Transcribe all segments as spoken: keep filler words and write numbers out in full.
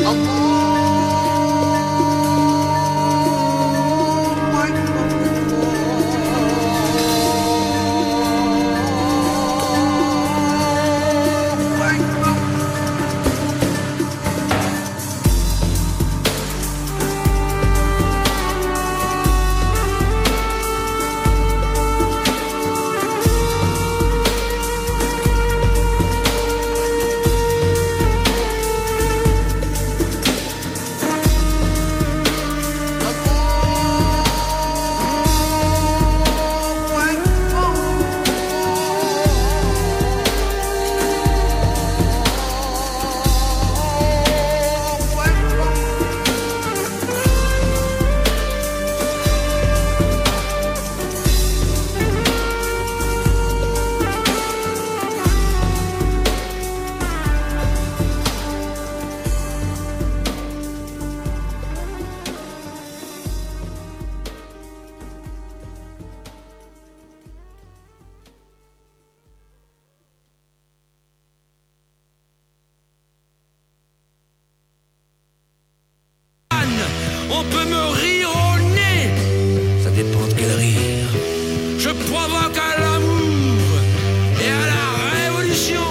On peut me rire au nez, ça dépend de quel rire. Je provoque à l'amour et à la révolution.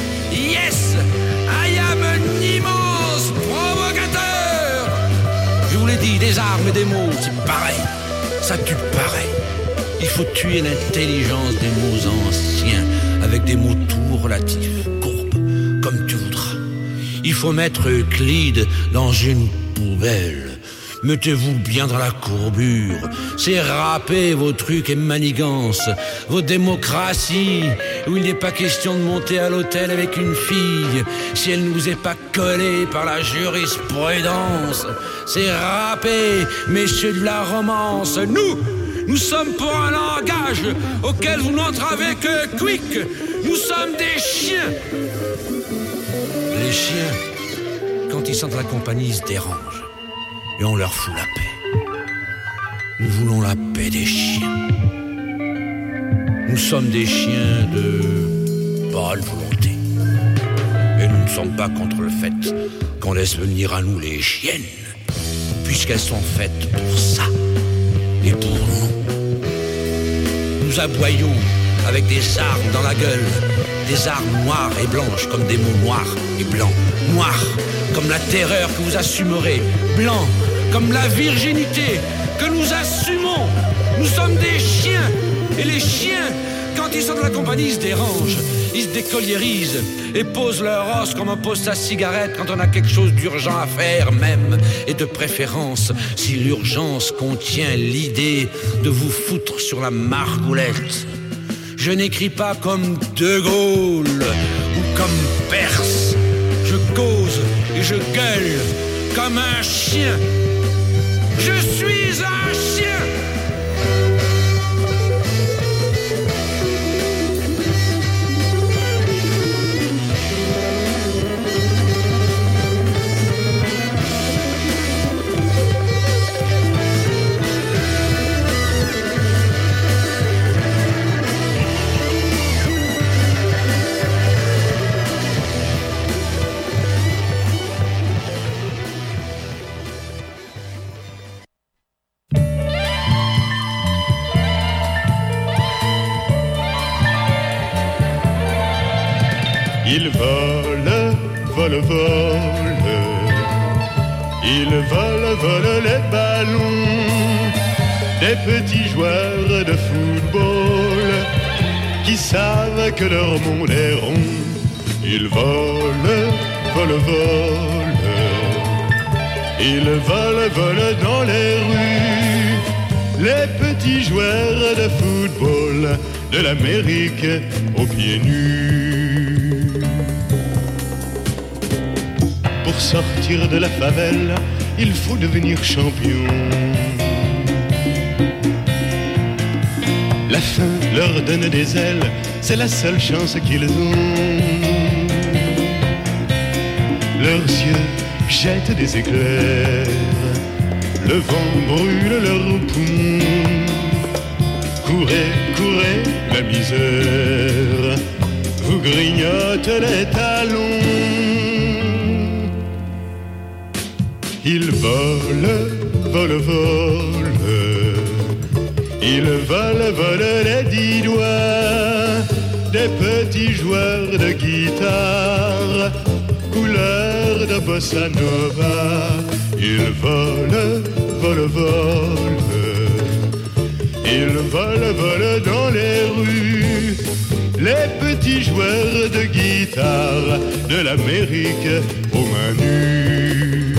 Yes, I am un immense provocateur. Je vous l'ai dit, des armes et des mots, c'est pareil. Ça tue pareil. Il faut tuer l'intelligence des mots anciens avec des mots tout relatifs, courbes, comme tu voudras. Il faut mettre Euclide dans une poubelle. Mettez-vous bien dans la courbure. C'est râper vos trucs et manigances, vos démocraties, où il n'est pas question de monter à l'hôtel avec une fille si elle ne vous est pas collée par la jurisprudence. C'est râper, messieurs de la romance. Nous, nous sommes pour un langage auquel vous n'entravez que quick. Nous sommes des chiens. Les chiens, quand ils sentent la compagnie, ils se dérangent. Et on leur fout la paix. Nous voulons la paix des chiens. Nous sommes des chiens de bonne volonté. Et nous ne sommes pas contre le fait qu'on laisse venir à nous les chiennes, puisqu'elles sont faites pour ça et pour nous. Nous aboyons avec des armes dans la gueule, des armes noires et blanches comme des mots noirs et blancs. Noirs comme la terreur que vous assumerez, blancs comme la virginité que nous assumons. Nous sommes des chiens, et les chiens, quand ils sont de la compagnie, ils se dérangent, ils se décolliérisent et posent leur os comme on pose sa cigarette quand on a quelque chose d'urgent à faire même, et de préférence si l'urgence contient l'idée de vous foutre sur la margoulette. Je n'écris pas comme De Gaulle ou comme Perse. Je cause et je gueule comme un chien. Je suis un chien. Il vole, vole, vole. Il vole, vole les ballons des petits joueurs de football qui savent que leur monde est rond. Il vole, vole, vole. Il vole, vole dans les rues les petits joueurs de football de l'Amérique aux pieds nus. Pour sortir de la favelle, il faut devenir champion. La faim leur donne des ailes, c'est la seule chance qu'ils ont. Leurs yeux jettent des éclairs, le vent brûle leurs poumons. Courez, courez, la misère vous grignote les talons. Il vole, vole, vole. Il vole, vole les dix doigts des petits joueurs de guitare, couleur de bossa nova. Il vole, vole, vole. Il vole, vole dans les rues, les petits joueurs de guitare de l'Amérique aux mains nues.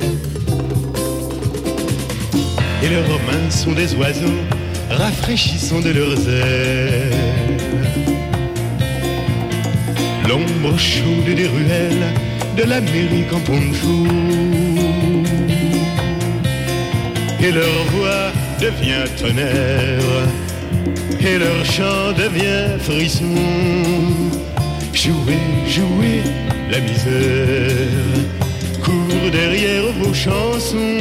Et leurs mains sont des oiseaux rafraîchissant de leurs ailes. L'ombre chaude des ruelles de l'Amérique en poncho. Et leur voix devient tonnerre, et leur chant devient frisson. Jouez, jouez la misère, court derrière vos chansons.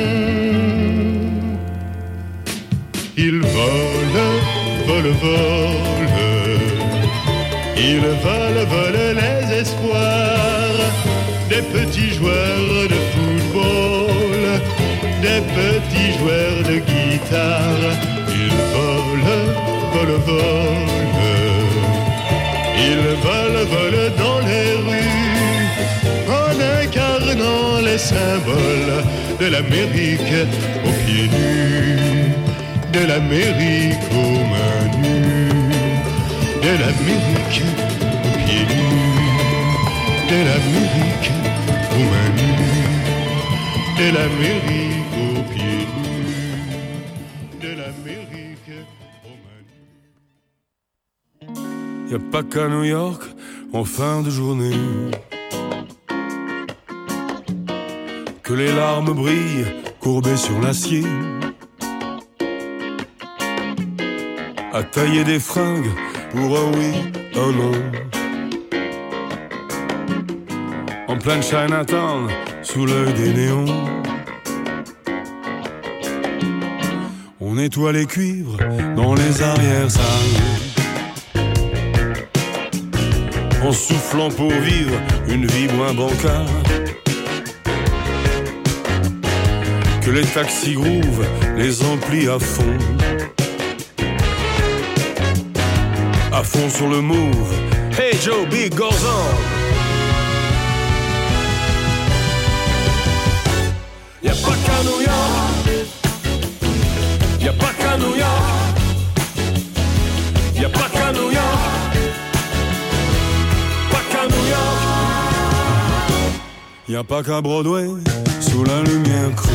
Il vole, vole, vole. Il vole, vole les espoirs des petits joueurs de football, des petits joueurs de guitare. Il vole, vole, vole. Il vole, vole dans les rues en incarnant les symboles de l'Amérique aux pieds nus, de l'Amérique aux mains nues, de l'Amérique aux pieds nus, de l'Amérique aux mains nues, de l'Amérique aux pieds nus, de l'Amérique aux mains nues. Y'a pas qu'à New York, en fin de journée, que les larmes brillent courbées sur l'acier, à tailler des fringues pour un oui, un non. En pleine Chinatown, sous l'œil des néons, on nettoie les cuivres dans les arrière-salles, en soufflant pour vivre une vie moins bancale. Que les taxis groove les amplis à fond, à fond sur le move. Hey Joe, big goes on. Y'a pas qu'à New York, y'a pas qu'à New York, y'a pas qu'à New York, pas qu'à New York. Y'a pas qu'à Broadway, sous la lumière crue,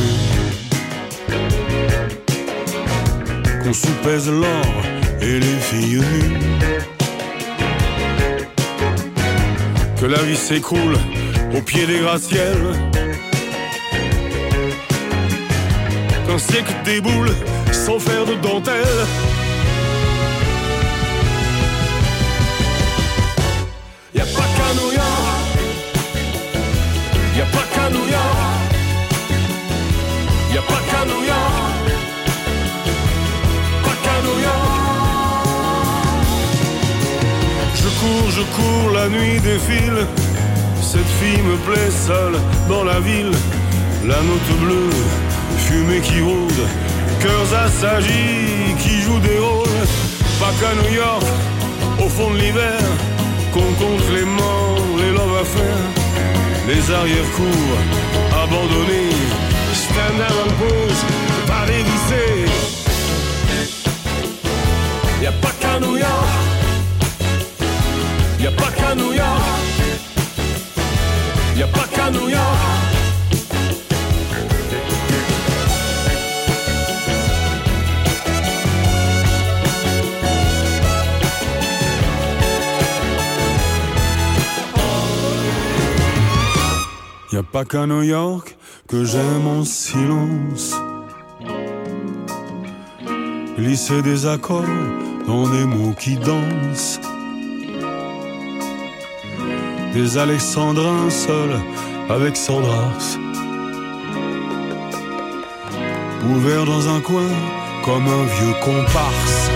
qu'on soupèse l'or et les filles nues. Que la vie s'écroule au pied des gratte-ciels, qu'un siècle déboule sans faire de dentelle. Y'a pas qu'à New York, y'a pas qu'à New York, y'a pas qu'à New York, pas qu'à New York. Je cours, je cours, la nuit défile, cette fille me plaît seule dans la ville. La note bleue, fumée qui rôde, cœurs assagis qui jouent des rôles. Pas qu'à New York, au fond de l'hiver, qu'on compte les morts, les love affaires, les arrière-cours abandonnés, stand and pose, pas dévissés. Y'a pas qu'à New York, y'a pas qu'à New York, y'a pas qu'à New York. Y'a pas qu'à New York que j'aime en silence, glisser des accords dans des mots qui dansent, des alexandrins seuls avec Sandras, ouvert dans un coin comme un vieux comparse.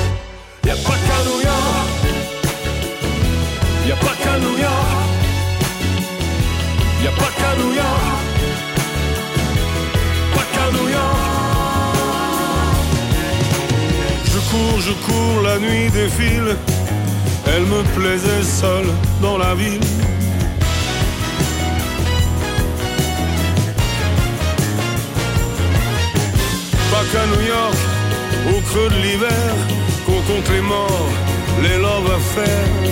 Y'a pas qu'à New York, y'a pas qu'à New York, y a pas qu'à New York, pas qu'à New York. Je cours, je cours, la nuit défile, elle me plaisait seule dans la ville. Pas qu'à New York, au creux de l'hiver, qu'on compte les morts, les love affaires.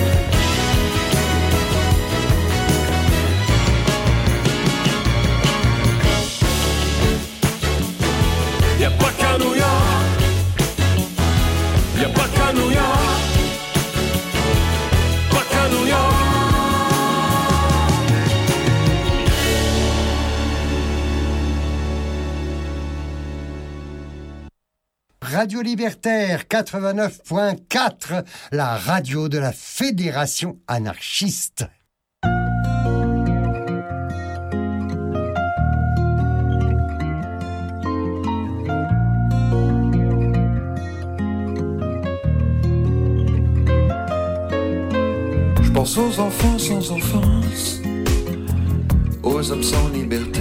Y'a pas qu'à New York, y'a pas qu'à New York, pas qu'à New York. Radio Libertaire quatre-vingt-neuf point quatre, la radio de la Fédération anarchiste. Je pense aux enfants sans enfance, aux hommes sans liberté,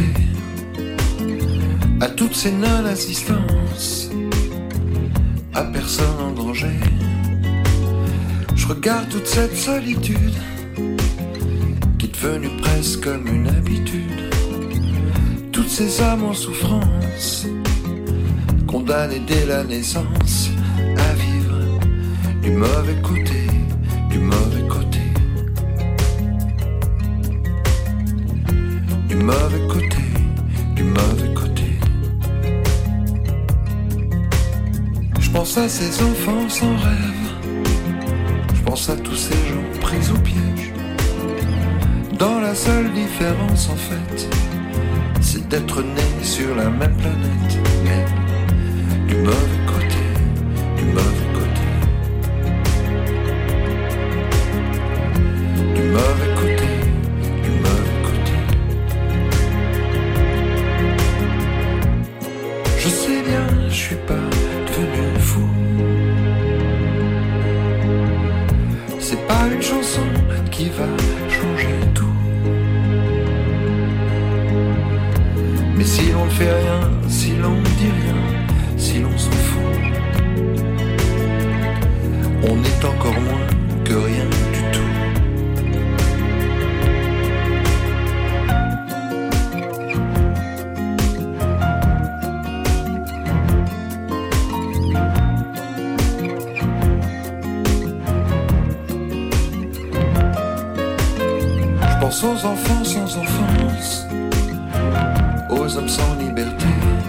à toutes ces non-assistances, à personne en danger. Je regarde toute cette solitude qui est devenue presque comme une habitude. Toutes ces âmes en souffrance, condamnées dès la naissance à vivre du mauvais côté, du mauvais côté, du mauvais côté, du mauvais côté. Je pense à ces enfants sans rêve, je pense à tous ces gens pris au piège, dans la seule différence en fait, c'est d'être nés sur la même planète, mais du mauvais côté, du mauvais côté, du mauvais côté, du mauvais côté. Je sais bien, je suis pas devenu fou. C'est pas une chanson qui va changer tout. Mais si l'on ne fait rien, si l'on ne dit rien, si l'on s'en fout, on est encore moins que rien du tout. Aux enfants sans enfance, aux hommes sans liberté,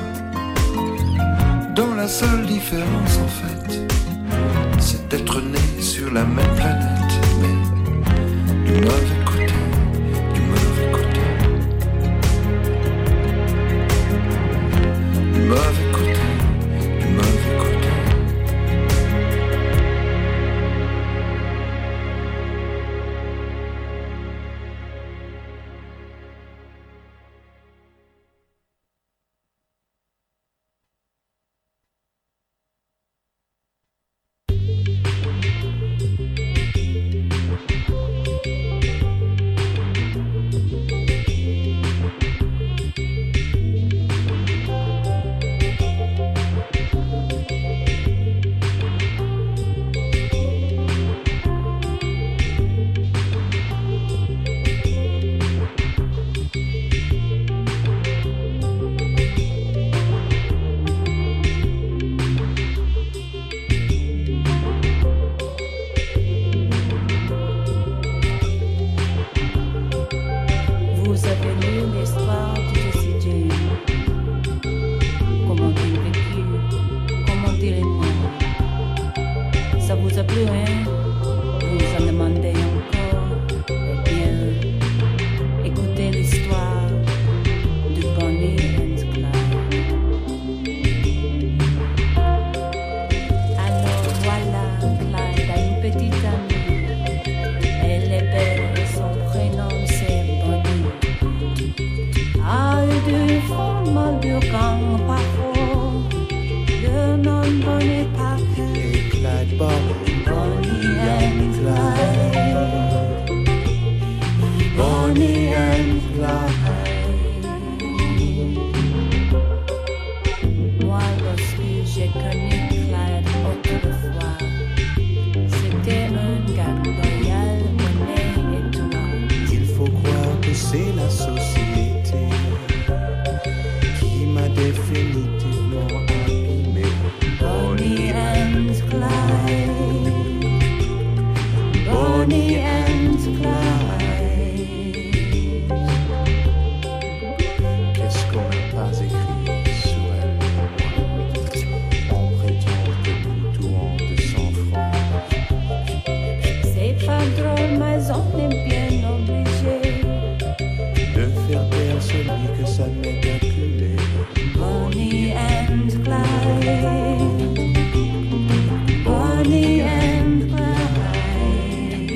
dont la seule différence en fait, c'est d'être nés sur la même planète, mais du mauvais côté, du mauvais côté, du mauvais côté, du mauvais côté. c'est la société qui m'a définitivement abîmé. Bonnie and Clyde, Bonnie and Clyde. Qu'est-ce qu'on n'a pas écrit sur elle? On prétend que nous touons de sang-froid. C'est pas drôle, mais on est bien obligé de faire taire celui que ça m'est calculé. Bonnie and Clyde, Bonnie and Clyde.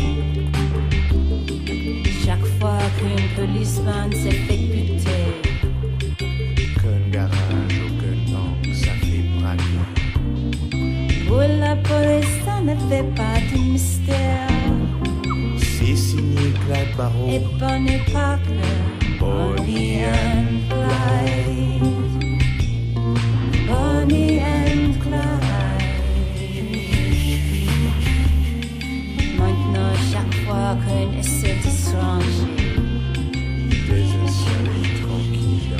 Chaque fois qu'une policeman s'est fait buter, Qu'un garage ou qu'une banque ça fait braquer. pour la police ça ne fait pas de mystère. C'est signé Clyde Barrow Et Bonnie Parker, Bonnie and Clyde, Bonnie and Clyde. Maintenant, chaque fois qu'on essaie de se ranger, des soleil tranquille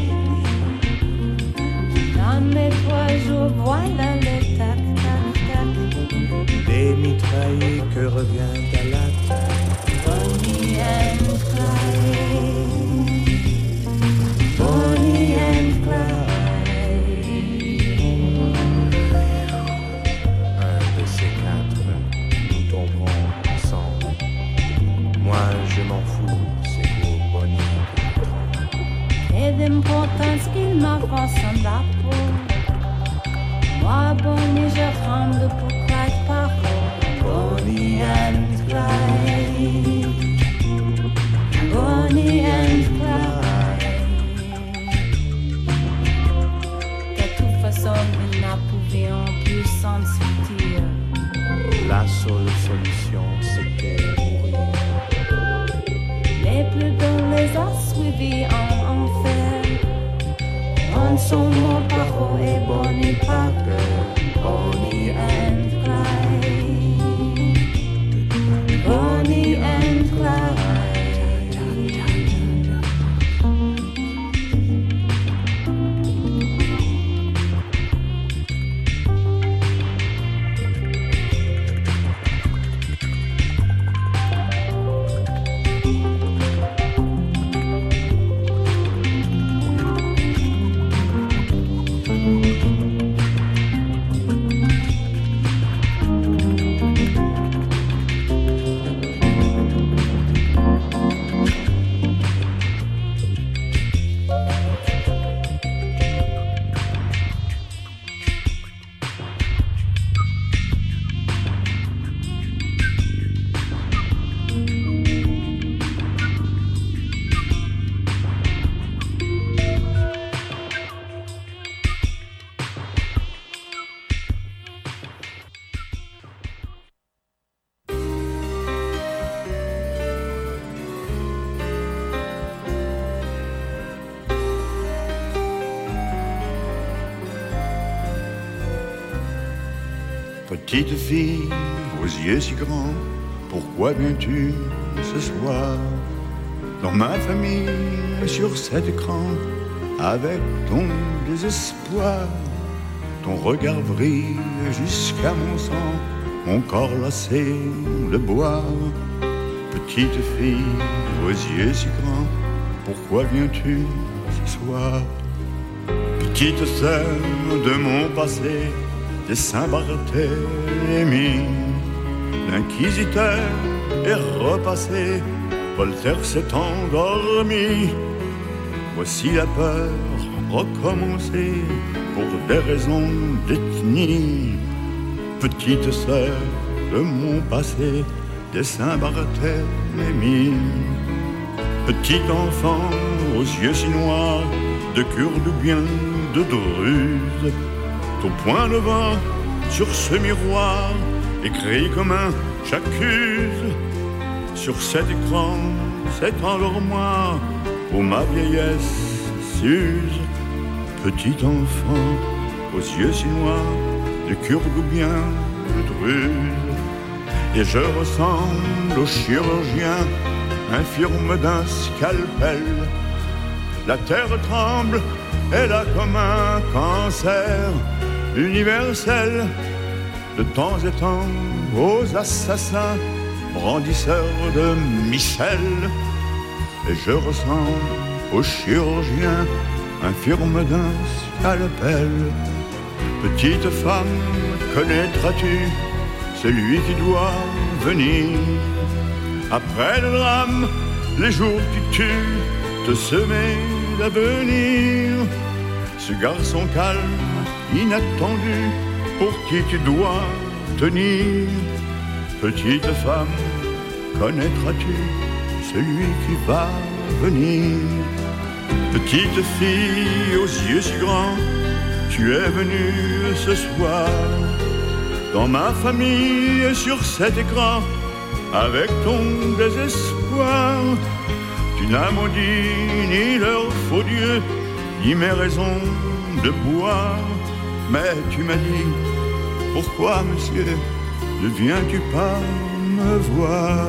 dans mes trois jours, voilà le tac, tac, tac. des mitraillés que revient à l'attaque. Bonnie and Clyde, Bonnie and Clyde. Un de ces quatre, nous tomberons ensemble. Moi je m'en fous, c'est pour Bonnie que je tremble. Et d'importance qu'il m'avance en la peau. Moi, Bonnie, je tremble pour Clyde Barrow. Bonnie and Clyde, Bonnie and Clyde. De toute façon, nous n'approuvions plus s'en sortir. La seule solution c'était mourir. Les plus dons les a suivis en enfer. En son mot Barrow et Bonnie Parker, Bonnie and Clyde, Bonnie and Clyde. Petite fille aux yeux si grands, pourquoi viens-tu ce soir dans ma famille sur cet écran avec ton désespoir? Ton regard brille jusqu'à mon sang, mon corps lassé de boire. Petite fille aux yeux si grands, pourquoi viens-tu ce soir? Petite sœur de mon passé, des Saint-Barthélemy, l'inquisiteur est repassé, Voltaire s'est endormi. Voici la peur recommencer pour des raisons d'ethnie. Petite sœur de mon passé, des Saint-Barthélemy, petit enfant aux yeux si noirs, de Kurde ou bien de Druze, ton point de vin sur ce miroir, écrit comme un j'accuse. Sur cet écran, cet endormoir, où ma vieillesse s'use. Petit enfant, aux yeux si noirs, de Kurde ou bien de Druze. Et je ressemble au chirurgien infirme d'un scalpel. La terre tremble, elle a comme un cancer universel. De temps en temps, aux assassins, brandisseurs de missel. Et je ressemble au chirurgien, infirme d'un scalpel. Petite femme, connaîtras-tu celui qui doit venir? Après le drame, les jours qui tuent, te semer d'avenir. Ce garçon calme, inattendu, pour qui tu dois tenir. Petite femme, connaîtras-tu celui qui va venir? Petite fille aux yeux si grands, tu es venue ce soir dans ma famille et sur cet écran avec ton désespoir. Tu n'as maudit ni leur faux Dieu, ni mes raisons de boire. Mais tu m'as dit, pourquoi monsieur, ne viens-tu pas me voir?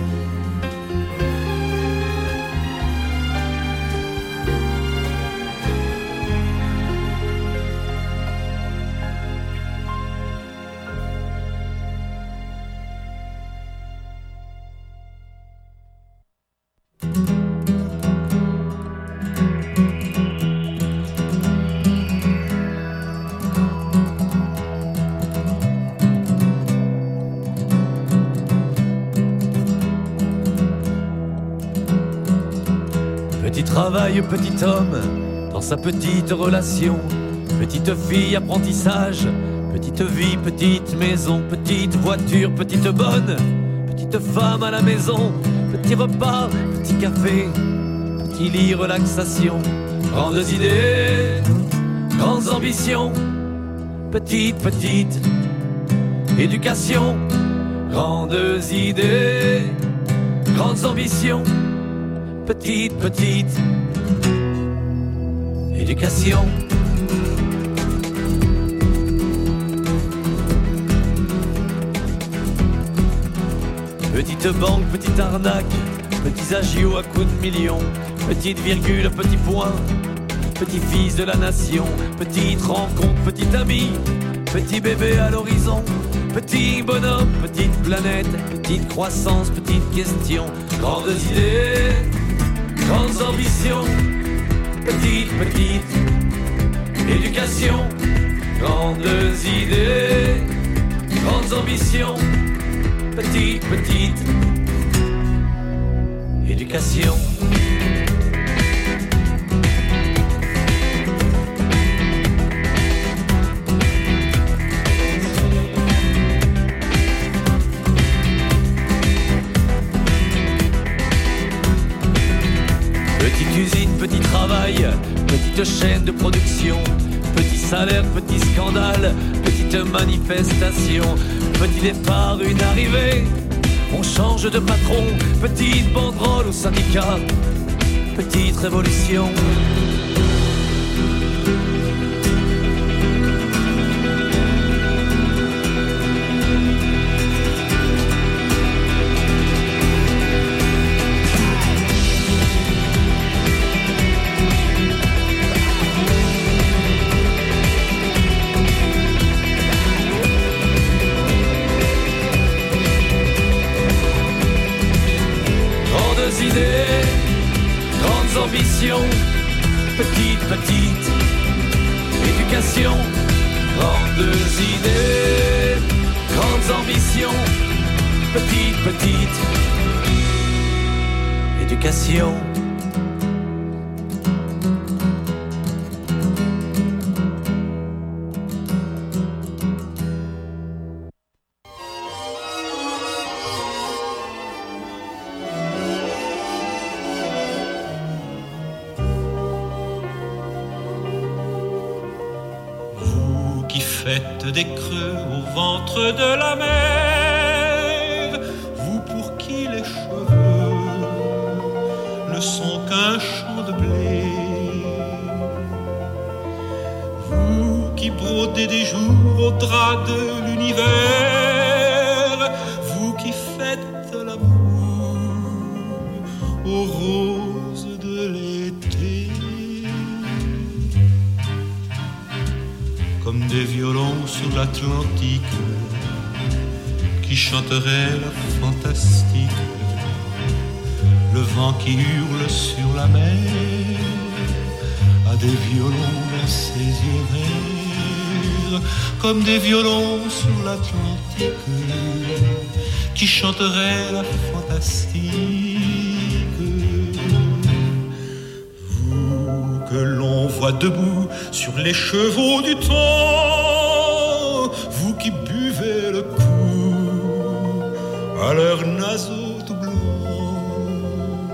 Travail, petit homme, dans sa petite relation. Petite fille, apprentissage. Petite vie, petite maison. Petite voiture, petite bonne. Petite femme à la maison. Petit repas, petit café. Petit lit, relaxation. Grandes idées, grandes ambitions. Petite, petite éducation. Grandes idées, grandes ambitions. Petite, petite éducation. Petite banque, petite arnaque, petits agios à coups de millions. Petite virgule, petit point, petit fils de la nation. Petite rencontre, petit ami, petit bébé à l'horizon. Petit bonhomme, petite planète, petite croissance, petite question. Grandes idées, grandes ambitions, petite, petite éducation. Grandes idées, grandes ambitions, petite, petite éducation. Petite usine, petit travail, petite chaîne de production. Petit salaire, petit scandale, petite manifestation. Petit départ, une arrivée, on change de patron. Petite banderole au syndicat, petite révolution. Petite, petite éducation. Grandes idées, grandes ambitions. Petite, petite éducation. Faites des creux au ventre de la mer, vous pour qui les cheveux ne sont qu'un champ de blé, vous qui brodez des jours au drap de l'univers, vous qui faites l'amour aux roses de l'été. Comme des violons sur l'Atlantique qui chanteraient la fantastique, le vent qui hurle sur la mer a des violons dans ses yeux verts, comme des violons sur l'Atlantique qui chanteraient la fantastique. Vous que l'on voit debout sur les chevaux du temps, vous qui buvez le coup à leurs naseaux tout blancs,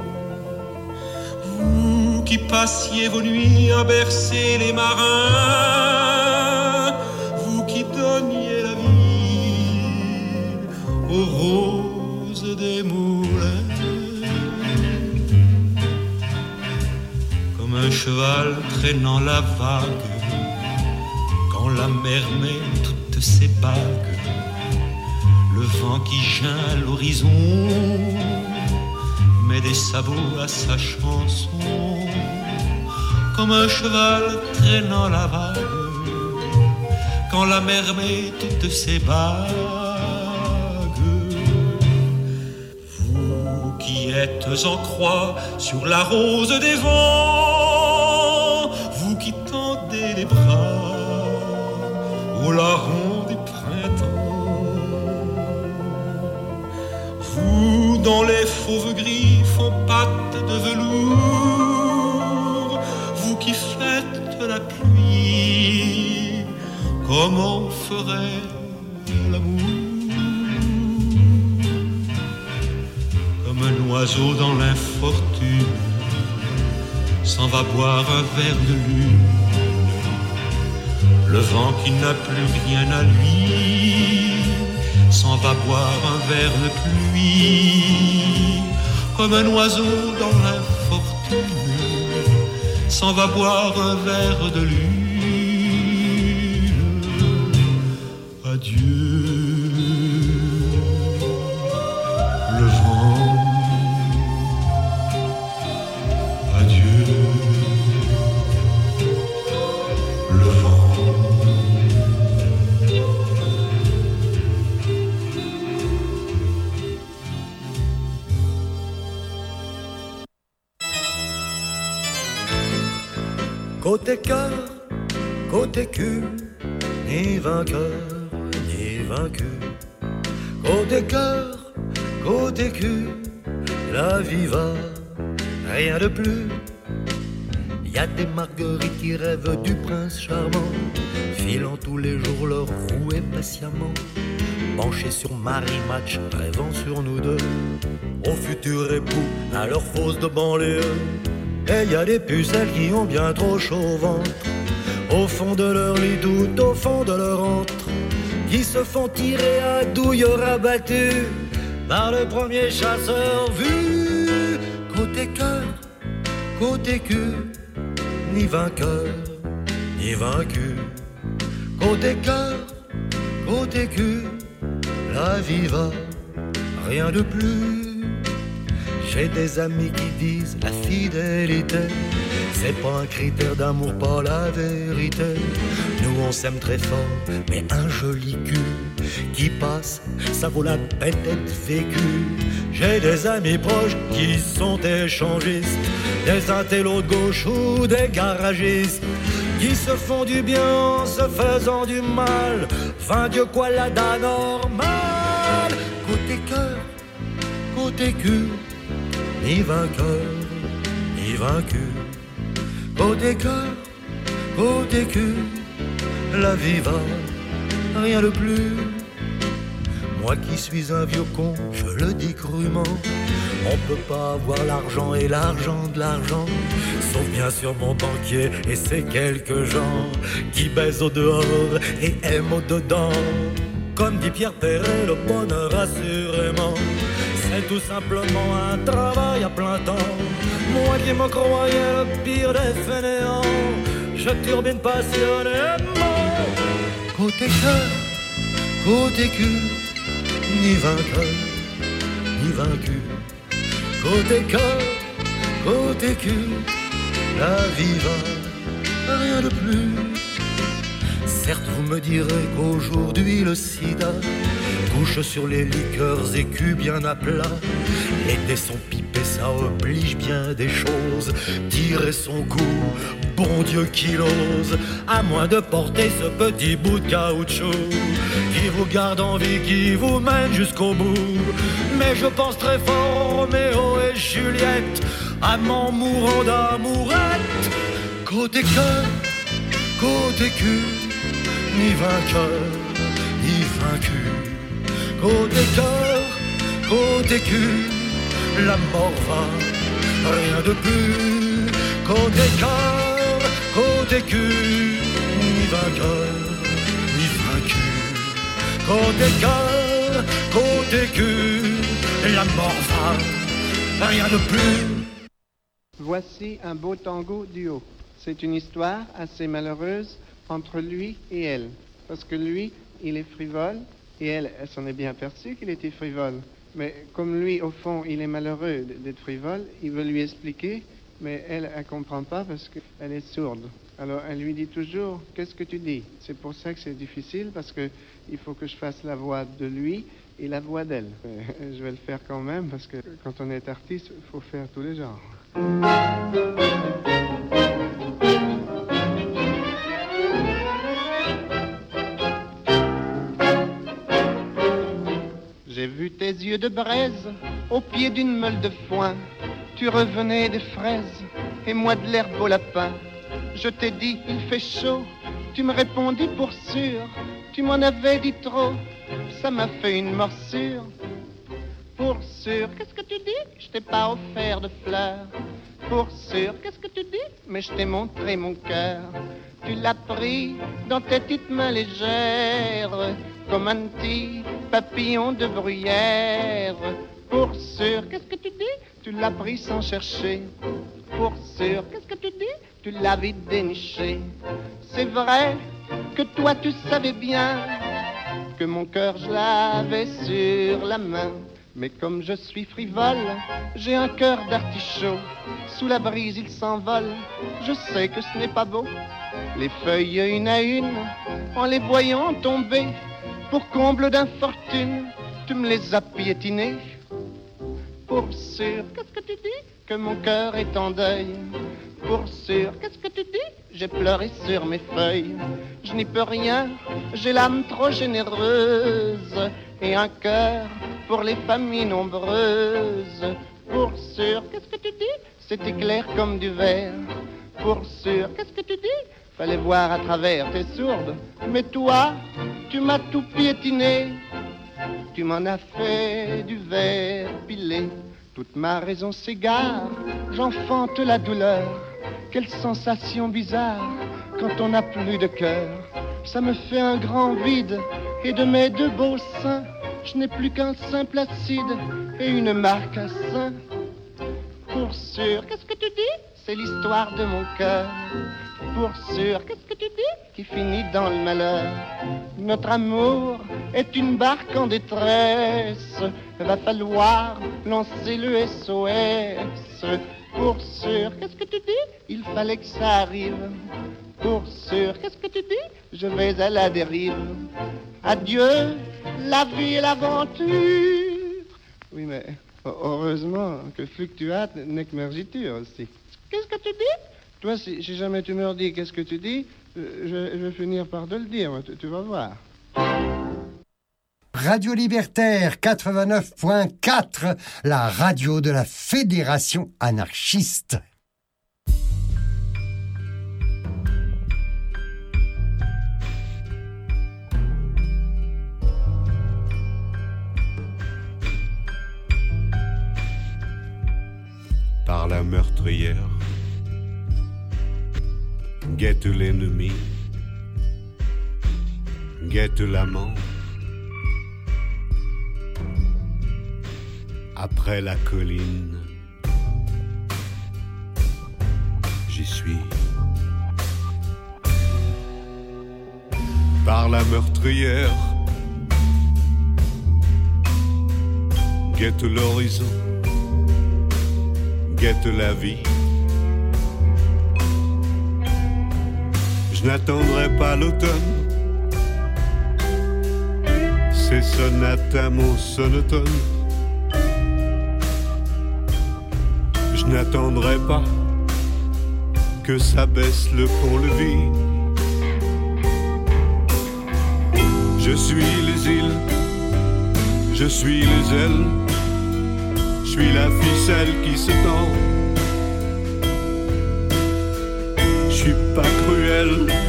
vous qui passiez vos nuits à bercer les marins, vous qui donniez la vie aux roses des moulins, comme un cheval traînant la vague quand la mer met toutes ses bagues, le vent qui geint à l'horizon met des sabots à sa chanson, comme un cheval traînant la vague quand la mer met toutes ses bagues. Vous qui êtes en croix sur la rose des vents, vous qui tendez les bras au larron du printemps, vous dont les fauves gris font pattes de velours, vous qui faites la pluie comme on ferait l'amour, comme un oiseau dans l'infortune s'en va boire un verre de lune, le vent qui n'a plus rien à lui s'en va boire un verre de pluie, comme un oiseau dans l'infortune s'en va boire un verre de lune. Adieu, le vent, adieu, le vent. Côté cœur, côté cul, ni vainqueur, ni vaincu. Côté cœur, côté cul, la vie va, rien de plus. Y a des marguerites qui rêvent du prince charmant, filant tous les jours leur roue impatiemment, penchés sur Marie-Match, rêvant sur nous deux, au futur époux, à leur fosse de banlieue. Et y a des pucelles qui ont bien trop chaud au ventre, au fond de leur lit, tout au fond de leur antre, qui se font tirer à douille rabattues par le premier chasseur vu. Côté cœur, côté cul, ni vainqueur, ni vaincu. Côté cœur, côté cul, la vie va, rien de plus. J'ai des amis qui disent la fidélité, c'est pas un critère d'amour, pas la vérité. Nous on s'aime très fort, mais un joli cul qui passe, ça vaut la peine d'être vécu. J'ai des amis proches qui sont échangistes, des intellos de gauche ou des garagistes, qui se font du bien en se faisant du mal. Fin Dieu quoi la da normale. Côté cœur, côté cul, ni vainqueur, ni vaincu. Côté cœur, côté cul, la vie va, rien de plus. Moi qui suis un vieux con, je le dis crûment, on peut pas avoir l'argent et l'argent de l'argent, sauf bien sûr mon banquier et ses quelques gens qui baisent au dehors et aiment au dedans. Comme dit Pierre Perret, le bonheur assurément, c'est tout simplement un travail à plein temps. Moi qui me croyais le pire des fainéants, je turbine passionnément. Côté cœur, côté cul, ni vainqueur, ni vaincu. côté cœur, côté cul, la vie va, rien de plus. Certes, vous me direz qu'aujourd'hui le sida couche sur les liqueurs écus bien à plat. Les dés sont pipés, ça oblige bien des choses. Tirer son coup, bon Dieu qu'il ose, à moins de porter ce petit bout de caoutchouc qui vous garde en vie, qui vous mène jusqu'au bout. Mais je pense très fort Roméo et Juliette, amants mourant d'amourette. Côté cœur, côté cul, ni vainqueur, ni vaincu. Côté cœur, côté cul, la mort va, rien de plus. Côté cœur, côté cul, ni vainqueur, ni vaincu. Côté cœur, côté cul, la mort va, rien de plus. Voici un beau tango duo. C'est une histoire assez malheureuse entre lui et elle. Parce que lui, il est frivole, et elle, elle s'en est bien aperçue qu'il était frivole. Mais comme lui, au fond, il est malheureux d'être frivole, il veut lui expliquer, mais elle, elle ne comprend pas parce qu'elle est sourde. Alors, elle lui dit toujours, qu'est-ce que tu dis? C'est pour ça que c'est difficile, parce que il faut que je fasse la voix de lui et la voix d'elle. Je vais le faire quand même, parce que quand on est artiste, il faut faire tous les genres. J'ai vu tes yeux de braise au pied d'une meule de foin. Tu revenais des fraises et moi de l'herbe au lapin. Je t'ai dit il fait chaud, tu me répondis pour sûr. Tu m'en avais dit trop, ça m'a fait une morsure. Pour sûr, qu'est-ce que tu dis? Je t'ai pas offert de fleurs. Pour sûr, qu'est-ce que tu dis? Mais je t'ai montré mon cœur. Tu l'as pris dans tes petites mains légères, comme un petit papillon de bruyère. Pour sûr, qu'est-ce que tu dis? Tu l'as pris sans chercher. Pour sûr, qu'est-ce que tu dis? Tu l'as vite déniché. C'est vrai que toi tu savais bien que mon cœur je l'avais sur la main. Mais comme je suis frivole, j'ai un cœur d'artichaut. Sous la brise il s'envole, je sais que ce n'est pas beau. Les feuilles une à une, en les voyant tomber, pour comble d'infortune, tu me les as piétinées. Pour sûr, qu'est-ce que tu dis? Que mon cœur est en deuil. Pour sûr, qu'est-ce que tu dis? J'ai pleuré sur mes feuilles. Je n'y peux rien, j'ai l'âme trop généreuse et un cœur pour les familles nombreuses. Pour sûr, qu'est-ce que tu dis? C'était clair comme du verre. Pour sûr, qu'est-ce que tu dis? Fallait voir à travers, t'es sourde. Mais toi, tu m'as tout piétiné. Tu m'en as fait du verre pilé. Toute ma raison s'égare, j'enfante la douleur. Quelle sensation bizarre quand on n'a plus de cœur. Ça me fait un grand vide et de mes deux beaux seins, je n'ai plus qu'un simple acide et une marque à sein. Pour sûr, qu'est-ce que tu dis? C'est l'histoire de mon cœur. Pour sûr, qu'est-ce que tu dis? Qui finit dans le malheur. Notre amour est une barque en détresse. Va falloir lancer le S O S. Pour sûr, qu'est-ce que tu dis? Il fallait que ça arrive. Pour sûr, qu'est-ce que tu dis? Je vais à la dérive. Adieu, la vie et l'aventure. Oui, mais heureusement que fluctuate n'est que mergiture aussi. Qu'est-ce que tu dis? Toi, si, si jamais tu me redis qu'est-ce que tu dis, je, je vais finir par te le dire, tu, tu vas voir. Radio Libertaire quatre-vingt-neuf point quatre, la radio de la Fédération anarchiste. Par la meurtrière, guette l'ennemi, guette l'amant. Après la colline, j'y suis. Par la meurtrière, guette l'horizon, guette la vie. Je n'attendrai pas l'automne, ces sonates à mots sonotones. Je n'attendrai pas que s'abaisse le pont-levis. Je suis les îles, je suis les ailes, je suis la ficelle qui se tend. Je suis pas cruel,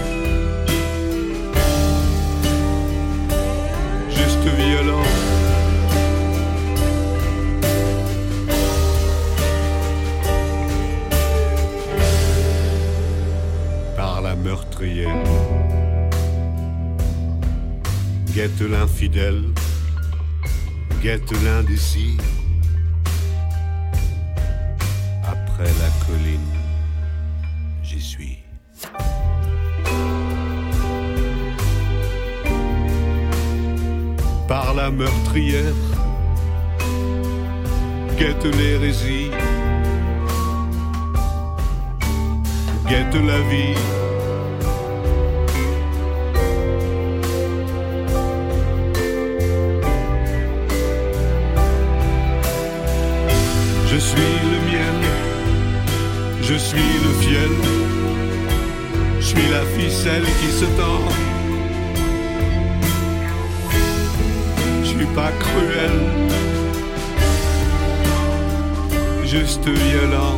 juste violent. Par la meurtrière, guette l'infidèle, guette l'indécis. Après la colline, j'y suis. Par la meurtrière, guette l'hérésie, guette la vie. Je suis le miel, je suis le fiel, je suis la ficelle qui se tend. Je suis pas cruel, juste violent.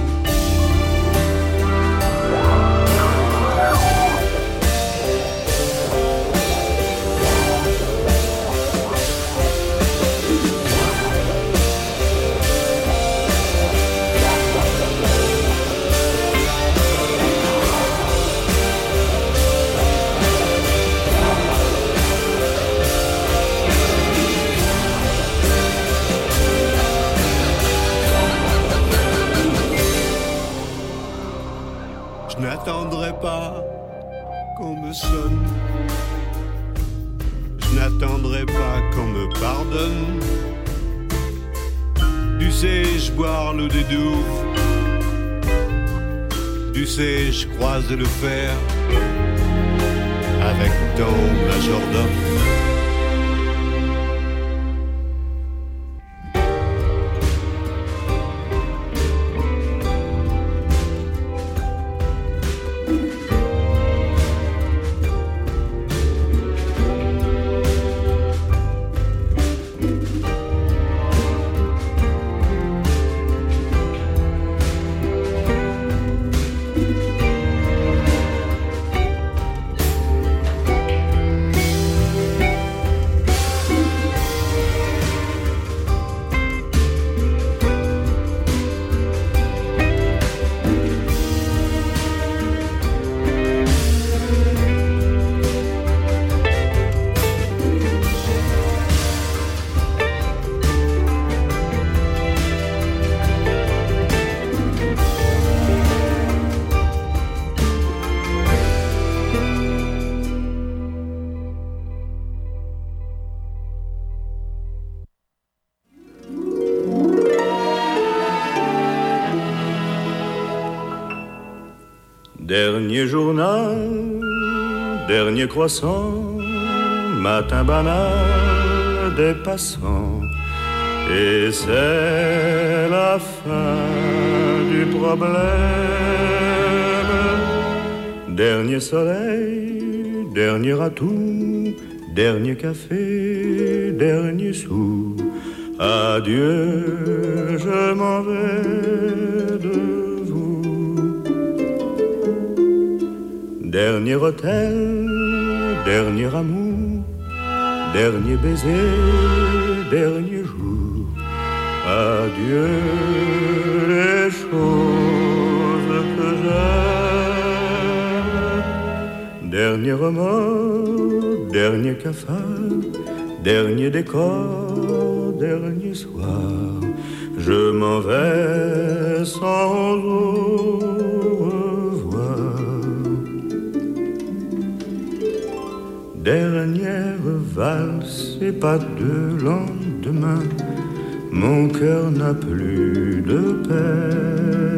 Je n'attendrai pas qu'on me sonne, je n'attendrai pas qu'on me pardonne. Dussé-je boire l'eau des douves, dussé-je croiser le fer avec ton majordome. Dernier journal, dernier croissant, matin banal des passants. Et c'est la fin du problème. Dernier soleil, dernier atout, dernier café, dernier sou. Adieu, je m'en vais de dernier hôtel, dernier amour, dernier baiser, dernier jour. Adieu les choses que j'aime. Dernier remords, dernier cafard, dernier décor, dernier soir. Je m'en vais sans au revoir. Dernière valse et pas de lendemain, mon cœur n'a plus de peine.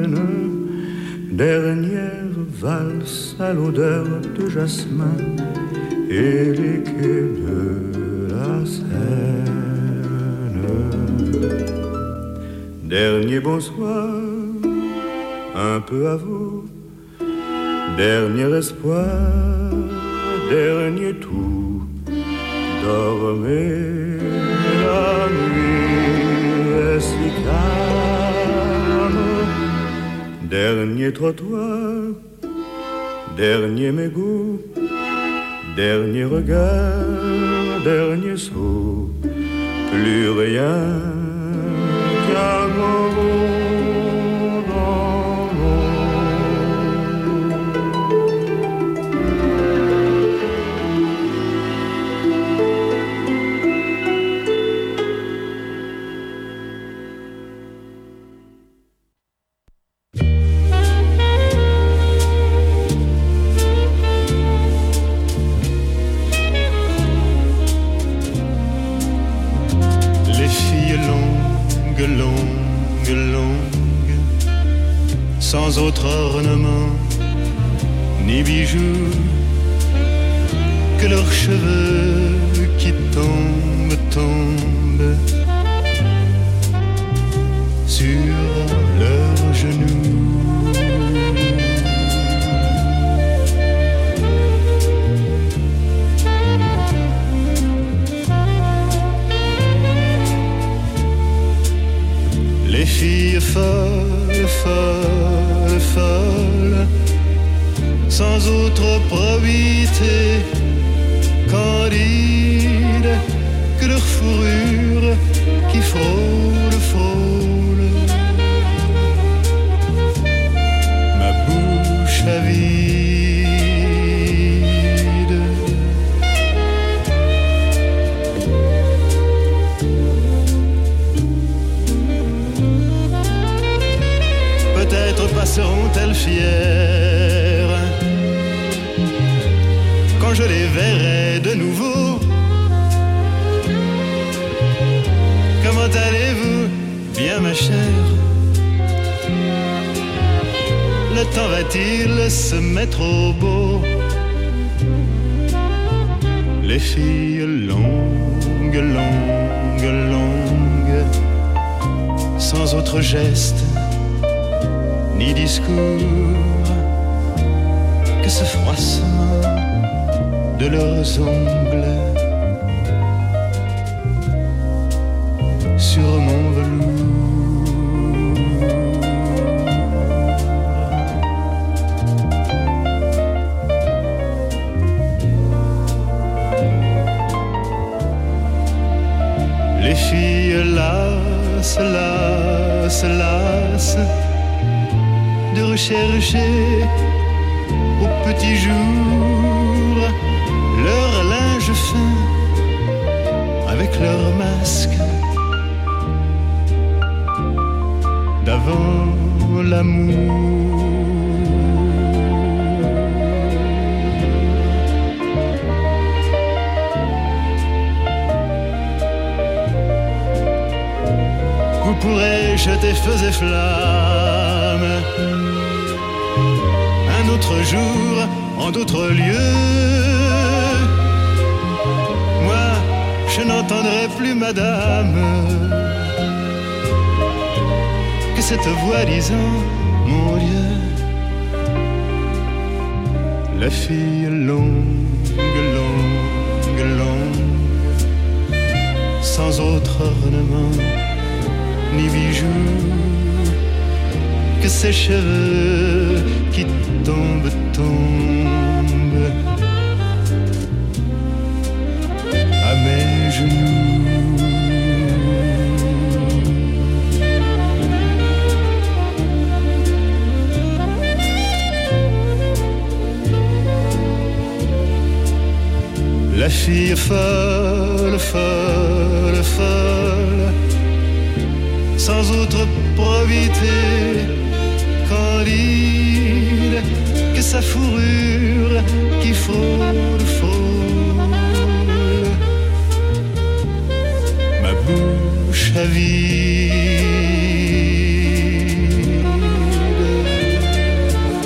dernière valse à l'odeur de jasmin et les quais de la Seine. Dernier bonsoir, un peu à vous, dernier espoir, dernier tout, dormez, la nuit est si calme. Dernier trottoir, dernier mégot, dernier regard, dernier saut, plus rien qu'un mot. Sans autre ornement ni bijoux que leurs cheveux qui tombent, tombent sur leurs genoux. Les filles folles, folles, folles, sans autre probité candide que leur fourrure qui frôle, frôle ma bouche avide. Peut-être passeront-elles fières quand je les verrai de nouveau. Comment allez-vous, bien ma chère? Le temps va-t-il se mettre au beau? Les filles longues, longues, longues, sans autre geste ni discours que ce froissement de leurs ongles sur mon velours. Les filles lassent, lassent, lassent de rechercher au petit jour leur linge fin avec leur masque d'avant l'amour. Où pourrais-je jeter feux et flammes un autre jour en d'autres lieux? Moi, je n'entendrai plus madame que cette voix disant mon Dieu. La fille longue, longue, longue, sans autre ornement ni bijoux que ses cheveux qui tombent, tombent à mes genoux. La fille folle, folle, folle, sans autre probité candide que sa fourrure qui frôle, frôle ma bouche avide.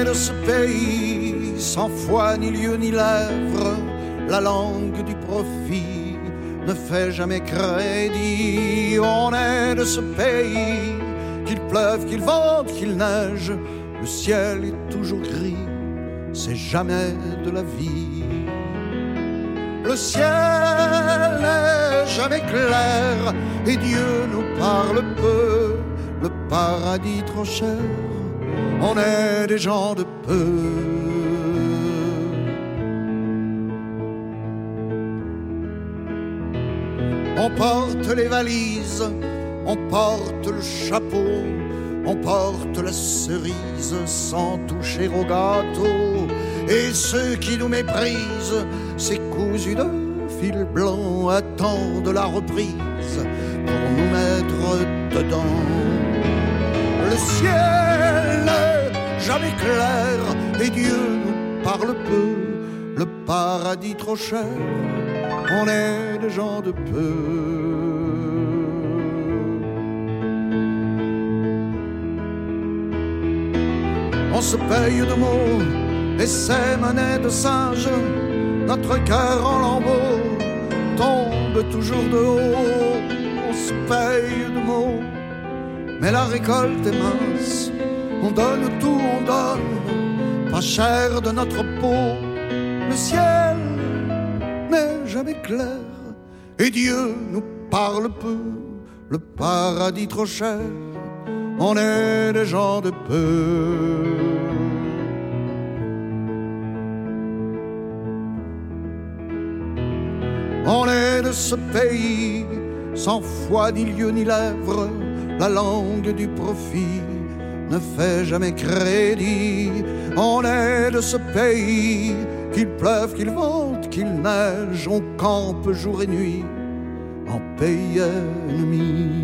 de ce pays, sans foi ni lieu ni lèvres, la langue du profit ne fait jamais crédit. On est de ce pays, qu'il pleuve, qu'il vente, qu'il neige, le ciel est toujours gris, c'est jamais de la vie. Le ciel n'est jamais clair et Dieu nous parle peu, le paradis trop cher, on est des gens de peu. On porte les valises, on porte le chapeau, on porte la cerise sans toucher au gâteau. Et ceux qui nous méprisent, ces cousus de fil blanc, attendent la reprise pour nous mettre dedans. Le ciel n'est jamais clair et Dieu nous parle peu, le paradis trop cher, on est des gens de peu. On se paye de mots et ces monnaies de singe, notre cœur en lambeaux tombe toujours de haut. On se paye de mots, mais la récolte est mince. On donne tout, on donne, pas cher de notre peau. Le ciel n'est jamais clair et Dieu nous parle peu, le paradis trop cher, on est des gens de peu. On est de ce pays, sans foi ni lieu ni lèvres, la langue du profit ne fait jamais crédit. On est de ce pays, qu'il pleuve, qu'il vente, qu'il neige, on campe jour et nuit en pays ennemi.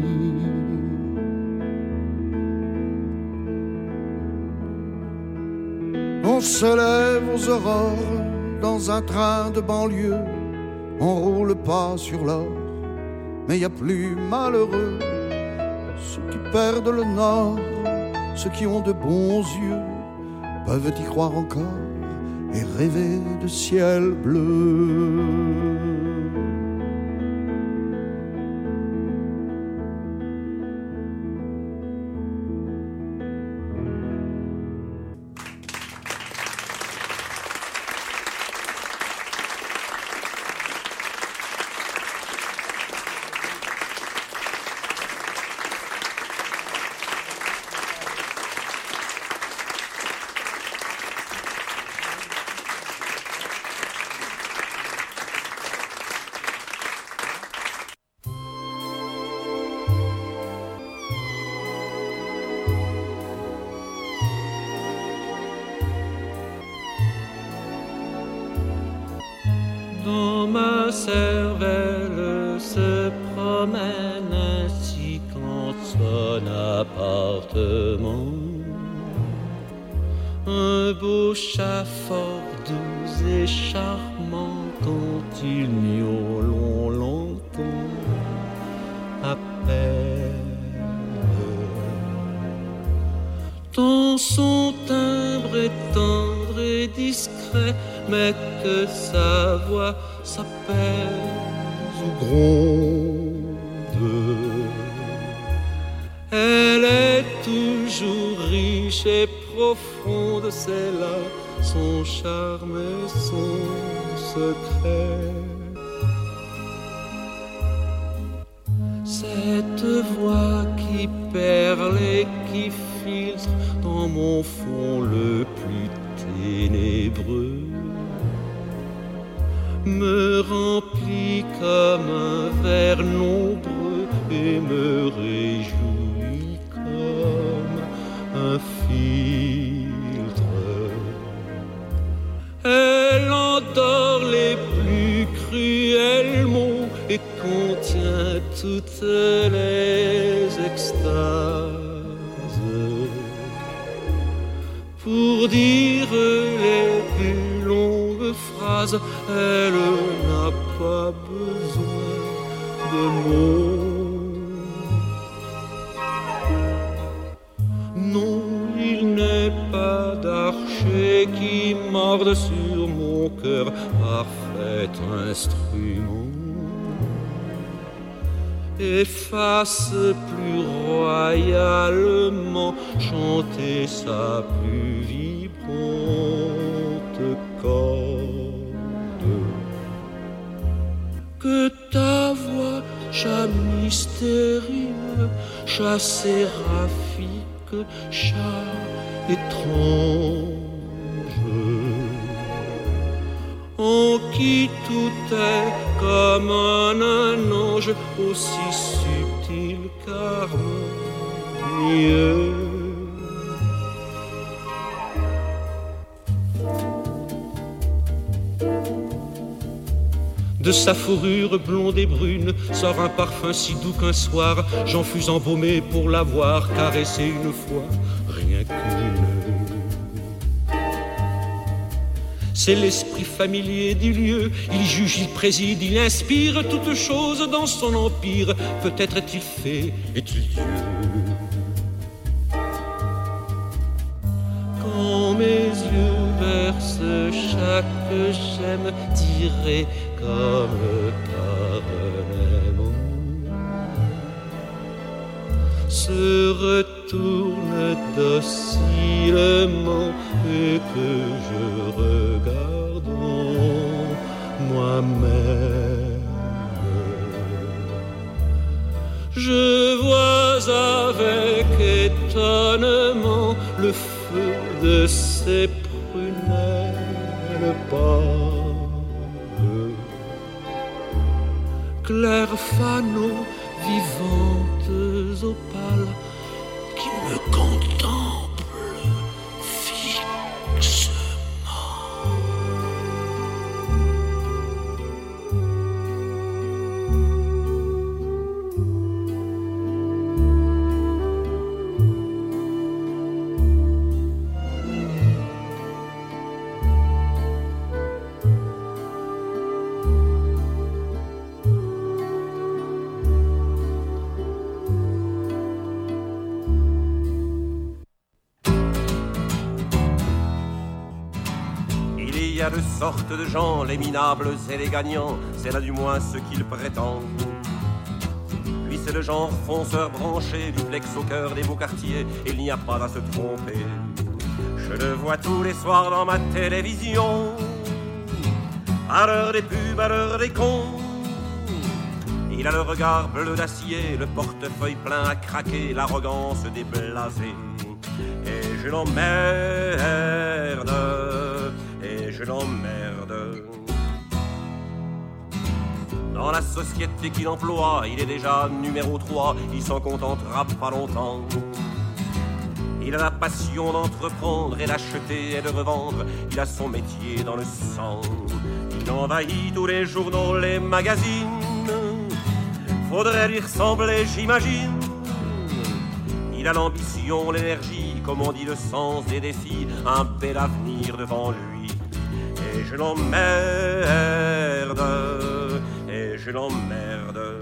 On se lève aux aurores dans un train de banlieue, on roule pas sur l'or, mais y a plus malheureux, ceux qui perdent le nord, ceux qui ont de bons yeux, peuvent y croire encore et rêver de ciel bleu. Dans ma cervelle se promène ainsi qu'en son appartement un beau chat fort doux et charmant dont il miaule, on l'entend à peine. Dans son timbre est tendre et discret, mais que sa voix s'apaise ou gronde. Elle est toujours riche et profonde, c'est là son charme et son secret. Cette voix qui perle et qui filtre dans mon fond le plus ténébreux me remplit comme un verre nombreux et me réjouit comme un filtre. Elle endort les plus cruels mots et contient toutes les extases. Pour dire les plus longues phrases, elle n'a pas besoin de mots. Non, il n'est pas d'arche accorde sur mon cœur, parfait instrument. Et fasse plus royalement chanter sa plus vibrante corde. Que ta voix, chat mystérieux, chat séraphique, chat étrange, en qui tout est comme un, un ange, aussi subtil qu'harmonieux. De sa fourrure blonde et brune sort un parfum si doux qu'un soir j'en fus embaumé pour l'avoir caressé une fois, rien qu'une. C'est l'esprit familier du lieu, il juge, il préside, il inspire toute chose dans son empire. Peut-être est-il fait, est-il Dieu. Quand mes yeux versent chaque gemme tirée comme par un aimant, se retourne docilement et que je regarde moi-même. Je vois avec étonnement le feu de ses prunelles pâles, clairs fanaux vivantes opales qui me contemplent fixement. Il y a deux sortes de gens, les minables et les gagnants, c'est là du moins ce qu'ils prétendent. Lui c'est le genre fonceur branché, duplex au cœur des beaux quartiers, et il n'y a pas à se tromper. Je le vois tous les soirs dans ma télévision, à l'heure des pubs, à l'heure des cons. Il a le regard bleu d'acier, le portefeuille plein à craquer, l'arrogance déblasée. Et je l'emmerde, et je l'emmerde. Dans la société qu'il emploie, il est déjà numéro trois, il s'en contentera pas longtemps. Il a la passion d'entreprendre et d'acheter et de revendre, il a son métier dans le sang. Il envahit tous les journaux, les magazines, faudrait lui ressembler, j'imagine. Il a l'ambition, l'énergie, comme on dit, le sens des défis, un bel avenir devant lui. Et je l'emmerde, et je l'emmerde.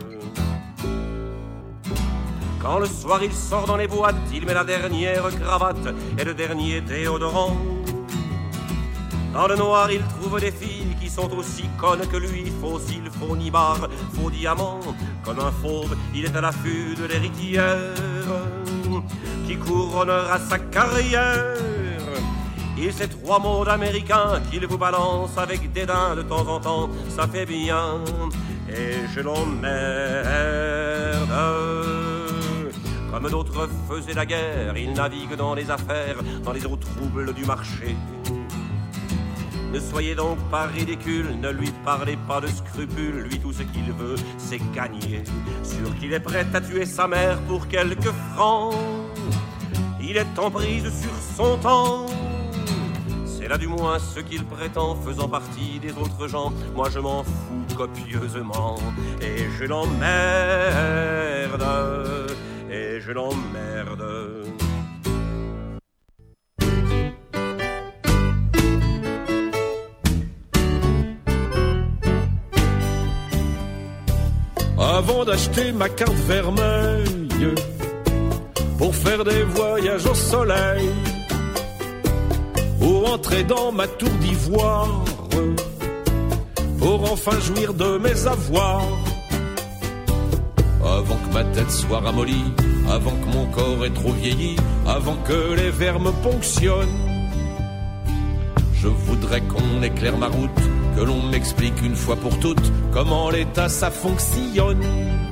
Quand le soir il sort dans les boîtes, il met la dernière cravate et le dernier déodorant. Dans le noir il trouve des filles qui sont aussi connes que lui, faux cils, faux nibards, faux diamants. Comme un fauve, il est à l'affût de l'héritière qui couronnera sa carrière. Il sait trois mots d'américain qu'il vous balance avec dédain de temps en temps, ça fait bien. Et je l'emmerde. Comme d'autres faisaient la guerre, il navigue dans les affaires, dans les eaux troubles du marché. Ne soyez donc pas ridicule, ne lui parlez pas de scrupules, lui tout ce qu'il veut c'est gagner. Sûr qu'il est prêt à tuer sa mère pour quelques francs, il est en prise sur son temps. C'est là du moins ce qu'il prétend, faisant partie des autres gens. Moi je m'en fous copieusement, et je l'emmerde, et je l'emmerde. Avant d'acheter ma carte vermeille pour faire des voyages au soleil, ou entrer dans ma tour d'ivoire pour enfin jouir de mes avoirs. Avant que ma tête soit ramollie, avant que mon corps ait trop vieilli, avant que les vers me ponctionnent, je voudrais qu'on éclaire ma route, que l'on m'explique une fois pour toutes comment l'état ça fonctionne.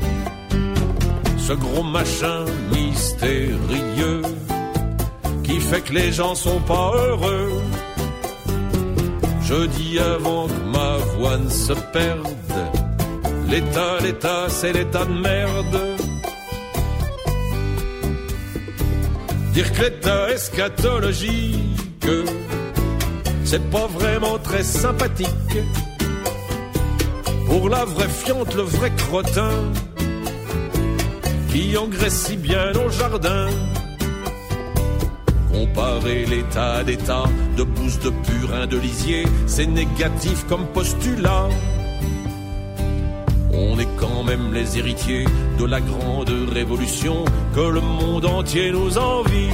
Ce gros machin mystérieux qui fait que les gens sont pas heureux. Je dis avant que ma voix ne se perde, l'état, l'état, c'est l'état de merde. Dire que l'état eschatologique, c'est pas vraiment très sympathique. Pour la vraie fiente, le vrai crottin, qui engraisse si bien nos jardins. Comparer l'état d'état de bouse de purin de lisier, c'est négatif comme postulat. On est quand même les héritiers de la grande révolution que le monde entier nous envie.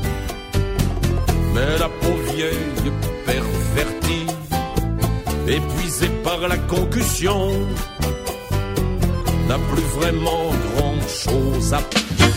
Mais la pauvre vieille pervertie, épuisée par la concussion, n'a plus vraiment grand chose à faire.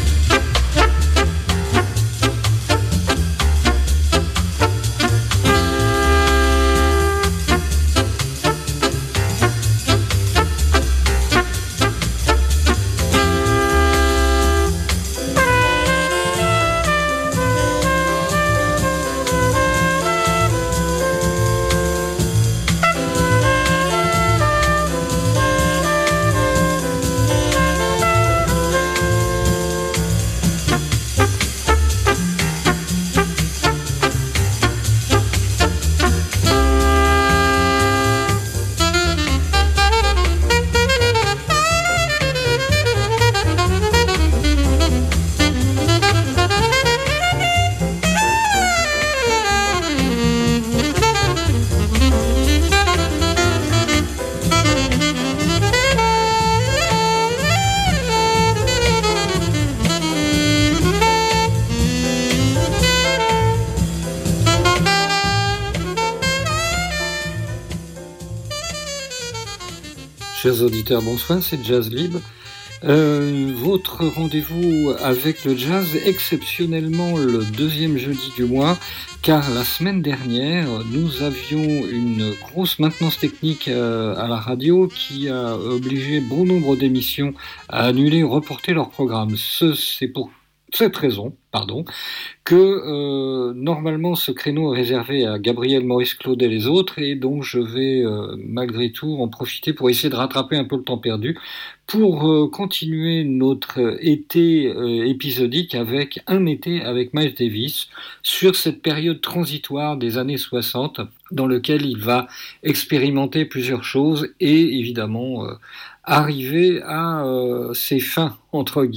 Chers auditeurs, bonsoir, c'est Jazz Libre. Euh, votre rendez-vous avec le jazz, exceptionnellement le deuxième jeudi du mois, car la semaine dernière, nous avions une grosse maintenance technique euh, à la radio qui a obligé bon nombre d'émissions à annuler ou reporter leur programme. Ce, c'est pour cette raison, pardon, que euh, normalement ce créneau est réservé à Gabriel, Maurice Claude et les autres, et donc je vais euh, malgré tout en profiter pour essayer de rattraper un peu le temps perdu, pour euh, continuer notre été euh, épisodique avec un été avec Miles Davis, sur cette période transitoire des années soixante, dans lequel il va expérimenter plusieurs choses, et évidemment euh, arriver à euh, ses fins, entre guillemets,